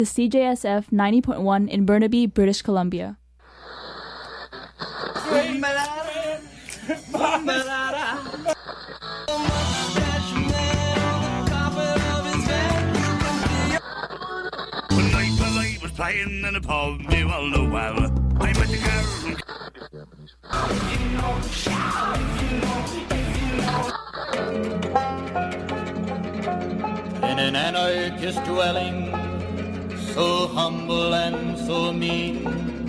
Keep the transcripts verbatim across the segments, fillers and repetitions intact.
is C J S F ninety point one in Burnaby, British Columbia. Playing in a pub, you all know well. I met the girl from in an anarchist dwelling, so humble and so mean.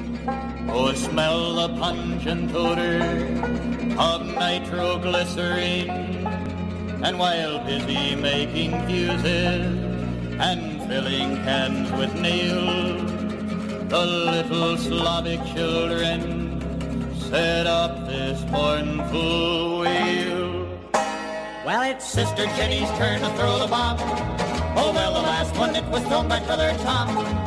Oh, smell the pungent odor of nitroglycerine. And while busy making fuses and filling cans with nails, the little Slavic children set up this mournful wail. Well, it's Sister Jenny's turn to throw the bomb. Oh, well, the last one, it was thrown by Brother Tom.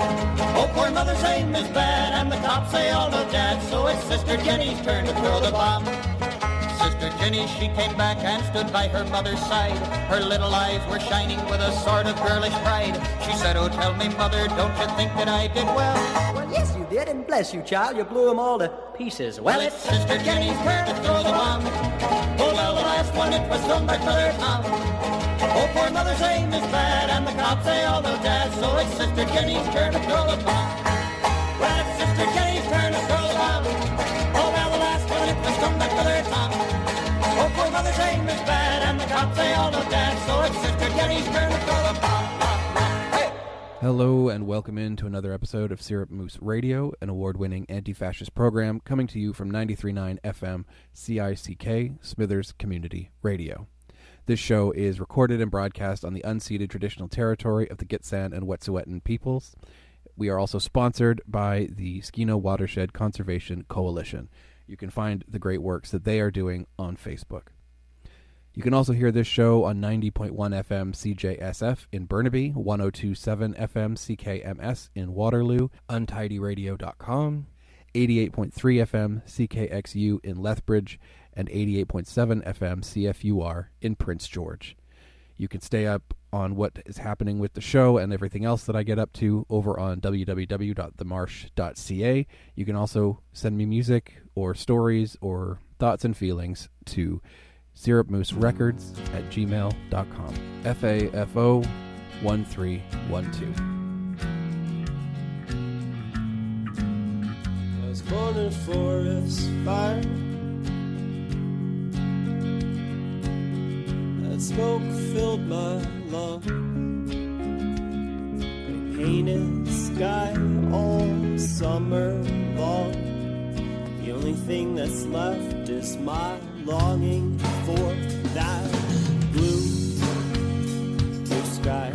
Oh, poor mother's aim is bad, and the cops say all no dad, so it's Sister Jenny's turn to throw the bomb. Sister Jenny, she came back and stood by her mother's side. Her little eyes were shining with a sort of girlish pride. She said, oh, tell me, mother, don't you think that I did well? Well, yes, you did, and bless you, child, you blew them all to pieces. Well, it's Sister Jenny's turn to throw the bomb. Oh, well, the last one, it was thrown by Brother Tom. Oh, poor mother's aim is bad, and the cops say all no dad, so it's Sister Jenny's turn to throw the bomb. Well, it's Sister Jenny's turn to throw the bomb. Oh, well, the last one, it was thrown by Brother Tom. Oh, poor mother's aim is bad, and the cops say all no dad, so it's Sister Jenny's turn to throw the bomb. Hey! Hello, and welcome in to another episode of Syrup Moose Radio, an award-winning anti-fascist program coming to you from ninety-three point nine F M C I C K, Smithers Community Radio. This show is recorded and broadcast on the unceded traditional territory of the Gitxsan and Wet'suwet'en peoples. We are also sponsored by the Skeena Watershed Conservation Coalition. You can find the great works that they are doing on Facebook. You can also hear this show on ninety point one F M C J S F in Burnaby, one oh two point seven F M C K M S in Waterloo, untidy radio dot com, eighty-eight point three F M C K X U in Lethbridge, and eighty-eight point seven F M C F U R in Prince George. You can stay up on what is happening with the show and everything else that I get up to over on w w w dot the marsh dot c a. You can also send me music or stories or thoughts and feelings to syrupmooserecords at gmail dot com. F A F O one three one two. I was born in a forest fire. That smoke filled my lungs. A painted sky all summer long. The only thing that's left is my longing for that blue, blue sky.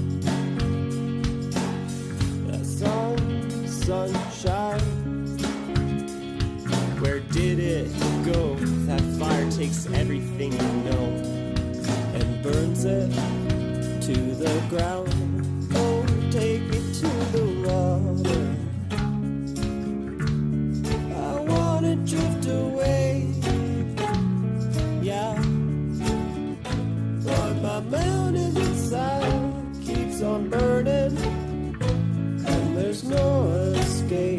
That sun, sunshine. Where did it go? That fire takes everything you know and burns it to the ground. Oh, take me to the water. I wanna drift away, yeah. But my mountain inside keeps on burning, and there's no escape.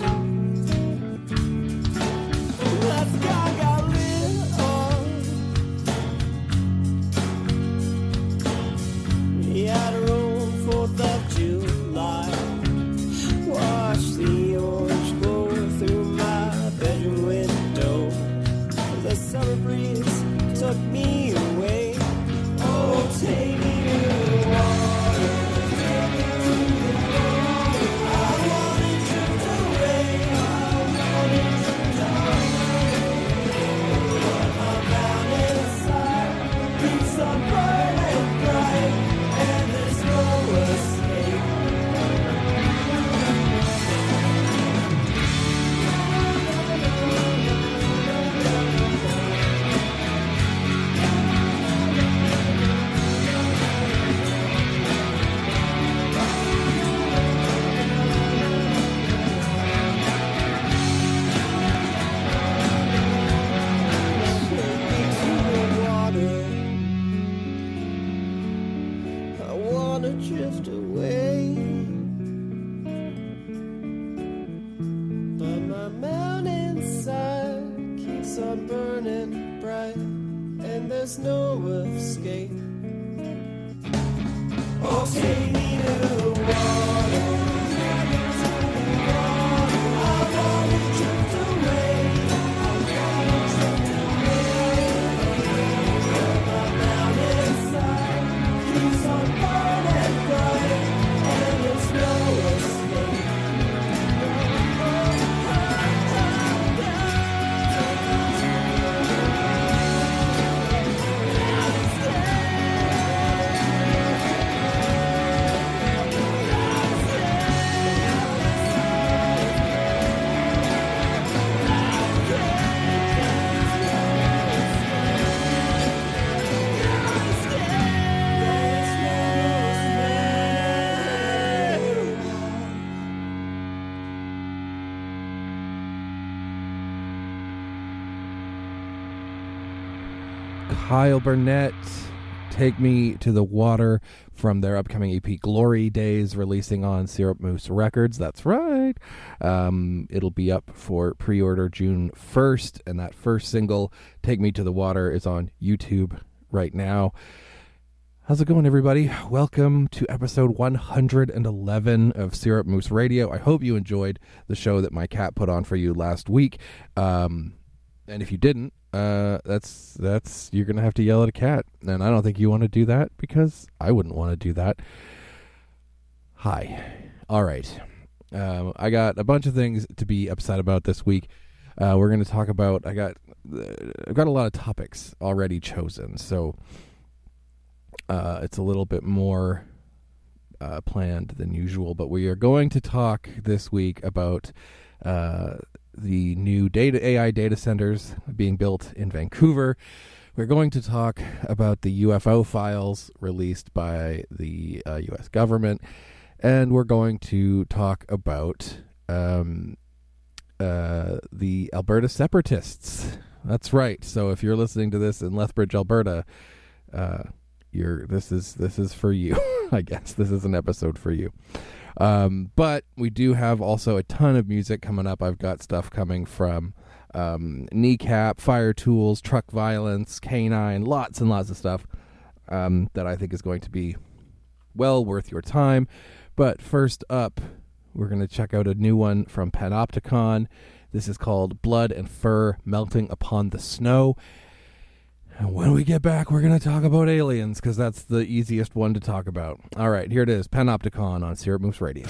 That sky got lit on. We had room for flames are burning bright, and there's no escape. Oh, take me to the water. I want to drift away. I want to drift away. My mountainside keeps on burning bright, and there's no escape. Kyle Burnett, Take Me to the Water, from their upcoming E P Glory Days, releasing on Syrup Moose Records. That's right. Um, it'll be up for pre-order June first, and that first single, Take Me to the Water, is on YouTube right now. How's it going, everybody? Welcome to episode one hundred eleven of Syrup Moose Radio. I hope you enjoyed the show that my cat put on for you last week. Um, and if you didn't, Uh, that's, that's, you're going to have to yell at a cat. And I don't think you want to do that, because I wouldn't want to do that. Hi. All right. Um, I got a bunch of things to be upset about this week. Uh, we're going to talk about, I got, uh, I've got a lot of topics already chosen. So, uh, it's a little bit more, uh, planned than usual, but we are going to talk this week about, uh, the new data A I data centers being built in Vancouver. We're going to talk about the U F O files released by the uh, U S government, and we're going to talk about um, uh, the Alberta separatists. That's right. So if you're listening to this in Lethbridge, Alberta, uh, you're this is this is for you. I guess this is an episode for you. Um, but we do have also a ton of music coming up. I've got stuff coming from um, Kneecap, Fire Tools, Truck Violence, K nine, lots and lots of stuff um, that I think is going to be well worth your time. But first up, we're going to check out a new one from Panopticon. This is called Blood and Fur Melting Upon the Snow. And when we get back, we're going to talk about aliens, because that's the easiest one to talk about. All right, here it is, Panopticon on Syrup Moose Radio.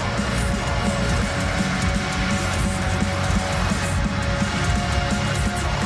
Fire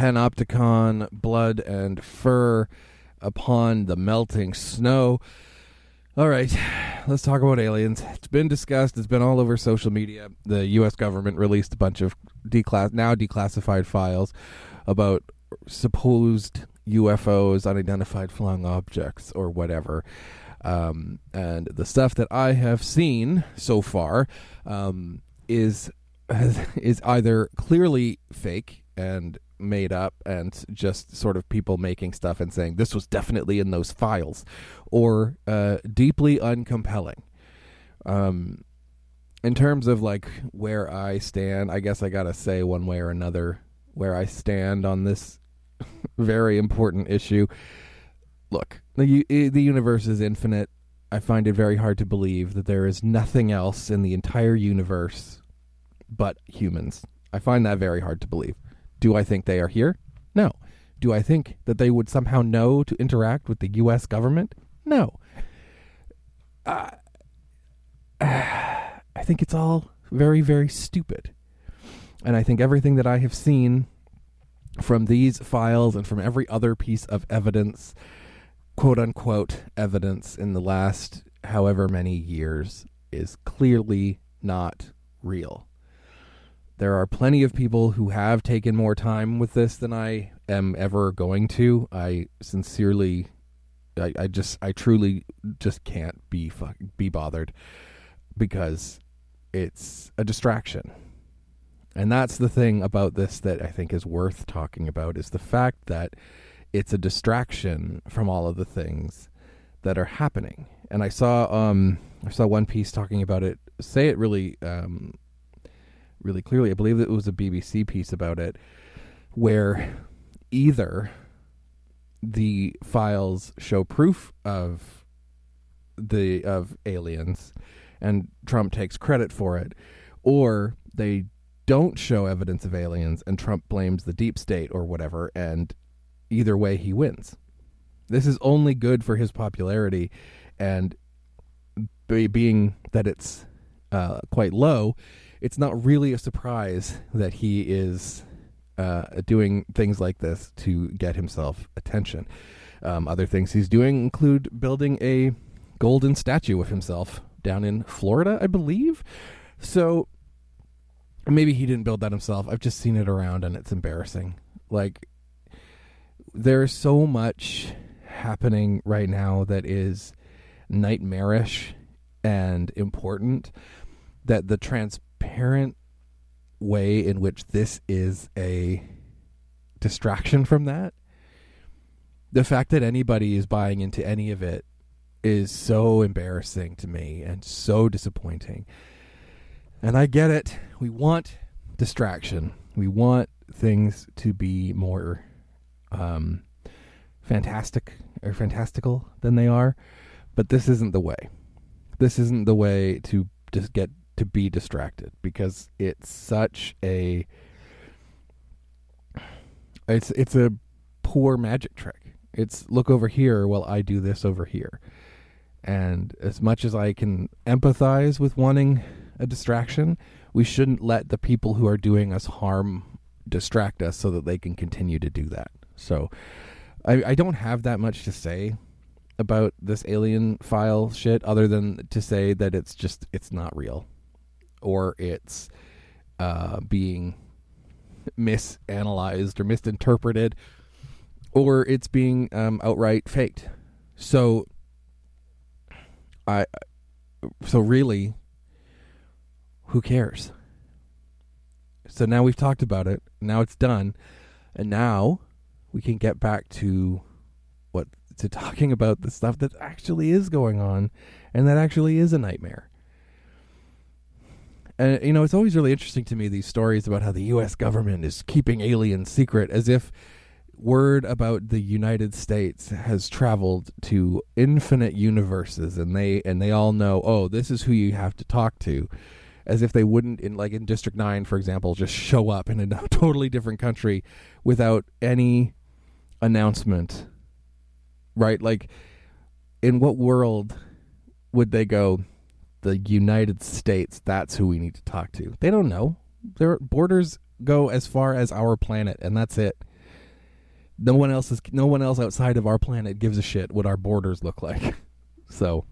panopticon, blood and fur upon the melting snow. All right, let's talk about aliens. It's been discussed. It's been all over social media. The U S government released a bunch of declass- now declassified files about supposed U F Os, unidentified flying objects, or whatever. Um, and the stuff that I have seen so far um, is is either clearly fake and made up and just sort of people making stuff and saying this was definitely in those files, or uh, deeply uncompelling. Um, in terms of like where I stand, I guess I gotta say one way or another where I stand on this very important issue. Look, the the universe is infinite. I find it very hard to believe that there is nothing else in the entire universe but humans. I find that very hard to believe. Do I think they are here? No. Do I think that they would somehow know to interact with the U S government? No. Uh, I think it's all very, very stupid. And I think everything that I have seen from these files and from every other piece of evidence, quote unquote evidence, in the last however many years is clearly not real. There are plenty of people who have taken more time with this than I am ever going to. I sincerely, I, I just, I truly just can't be fuck, be bothered, because it's a distraction. And that's the thing about this that I think is worth talking about, is the fact that it's a distraction from all of the things that are happening. And I saw, um, I saw one piece talking about it, say it really, um, really clearly. I believe it was a B B C piece about it, where either the files show proof of the of aliens and Trump takes credit for it, or they don't show evidence of aliens and Trump blames the deep state or whatever, and either way he wins. This is only good for his popularity, and be, being that it's uh, quite low, it's not really a surprise that he is uh, doing things like this to get himself attention. Um, other things he's doing include building a golden statue of himself down in Florida, I believe. So maybe he didn't build that himself. I've just seen it around and it's embarrassing. Like, there's so much happening right now that is nightmarish and important that the transparent way in which this is a distraction from that, the fact that anybody is buying into any of it is so embarrassing to me and so disappointing. And I get it. We want distraction. We want things to be more um, fantastic or fantastical than they are. But this isn't the way. This isn't the way to just get to be distracted, because it's such a it's it's a poor magic trick. It's look over here while I do this over here. And as much as I can empathize with wanting a distraction, we shouldn't let the people who are doing us harm distract us so that they can continue to do that. So I, I don't have that much to say about this alien file shit, other than to say that it's just, it's not real, or it's uh, being misanalyzed or misinterpreted, or it's being um, outright faked. So I, so really, who cares? So now we've talked about it. Now it's done. And now we can get back to what, to talking about the stuff that actually is going on and that actually is a nightmare. And, you know, it's always really interesting to me, these stories about how the U S government is keeping aliens secret, as if word about the United States has traveled to infinite universes and they and they all know, oh, this is who you have to talk to. As if they wouldn't, in like in District nine, for example, just show up in a totally different country without any announcement, right? Like, in what world would they go, the United States, that's who we need to talk to? They don't know. Their borders go as far as our planet, and that's it. no one else is, no one else outside of our planet gives a shit what our borders look like. So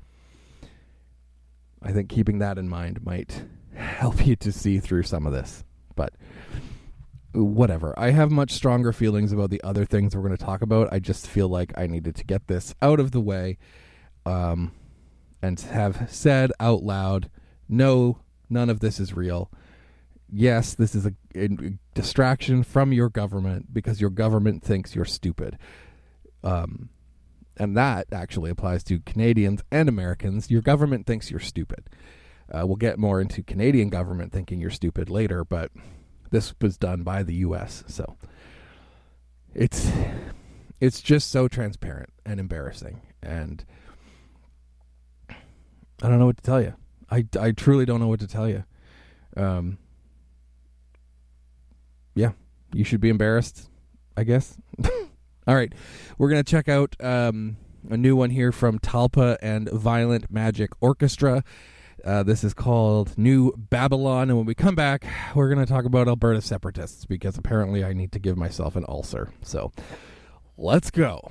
I think keeping that in mind might help you to see through some of this. But whatever. I have much stronger feelings about the other things we're going to talk about. I just feel like I needed to get this out of the way, um, and have said out loud, no, none of this is real. Yes, this is a, a distraction from your government because your government thinks you're stupid. Um, and that actually applies to Canadians and Americans. Your government thinks you're stupid. Uh, we'll get more into Canadian government thinking you're stupid later, but this was done by the U S, so it's it's just so transparent and embarrassing, and I don't know what to tell you. I, I truly don't know what to tell you. Um, yeah, you should be embarrassed, I guess. All right, we're going to check out um, a new one here from Talpa and Violent Magic Orchestra. Uh, this is called New Babylon, and when we come back, we're going to talk about Alberta separatists, because apparently I need to give myself an ulcer. So, let's go.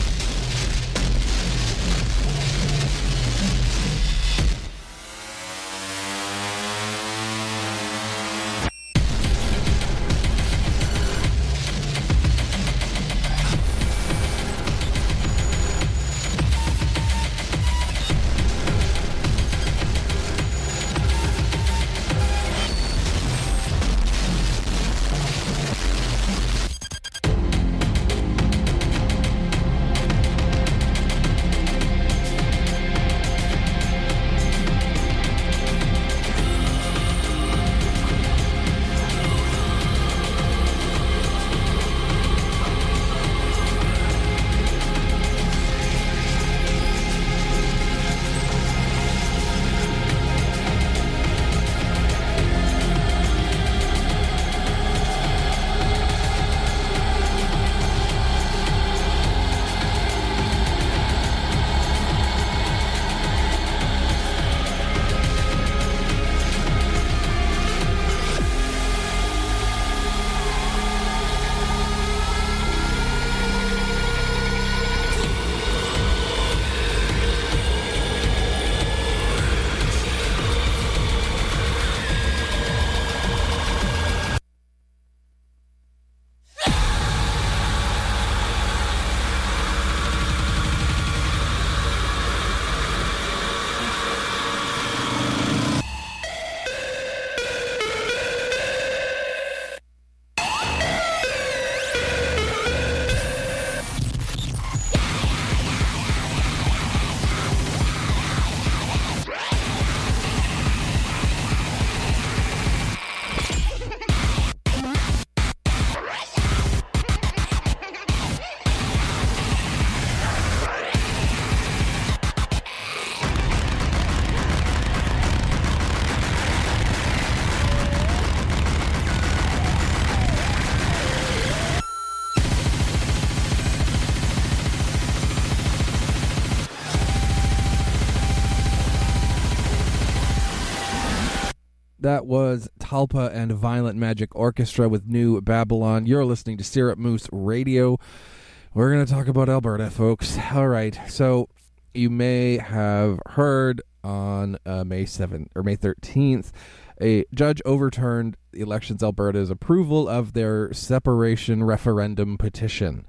That was Talpa and Violent Magic Orchestra with New Babylon. You're listening to Syrup Moose Radio. We're going to talk about Alberta, folks. All right. So you may have heard on uh, May seventh or May thirteenth, a judge overturned Elections Alberta's approval of their separation referendum petition.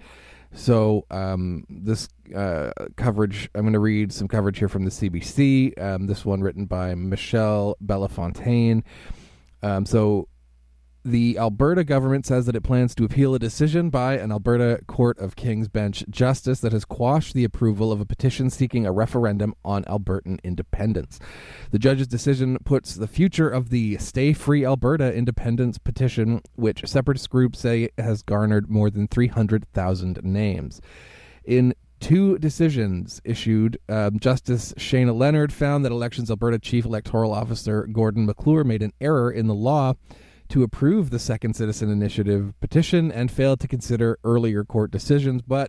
So um, this uh, coverage, I'm going to read some coverage here from the C B C. Um, this one written by Michelle Belafontaine. Um, so the Alberta government says that it plans to appeal a decision by an Alberta Court of King's Bench justice that has quashed the approval of a petition seeking a referendum on Albertan independence. The judge's decision puts the future of the Stay Free Alberta independence petition, which separatist groups say has garnered more than three hundred thousand names. In two decisions issued, um, Justice Shayna Leonard found that Elections Alberta Chief Electoral Officer Gordon McClure made an error in the law to approve the Second Citizen Initiative petition and failed to consider earlier court decisions, but